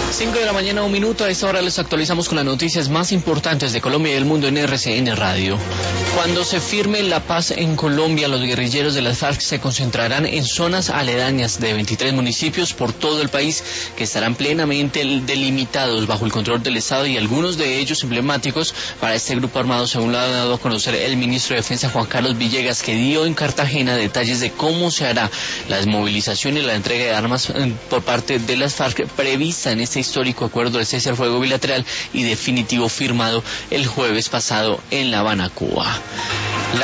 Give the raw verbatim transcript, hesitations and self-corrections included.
cinco de la mañana, un minuto. A esta hora les actualizamos con las noticias más importantes de Colombia y del mundo en R C N Radio. Cuando se firme la paz en Colombia, los guerrilleros de las FARC se concentrarán en zonas aledañas de veintitrés municipios por todo el país que estarán plenamente delimitados bajo el control del Estado, y algunos de ellos emblemáticos para este grupo armado, según lo ha dado a conocer el ministro de Defensa Juan Carlos Villegas, que dio en Cartagena detalles de cómo se hará la desmovilización y la entrega de armas por parte de las FARC prevista en este histórico acuerdo de cese al fuego bilateral y definitivo firmado el jueves pasado en La Habana, Cuba.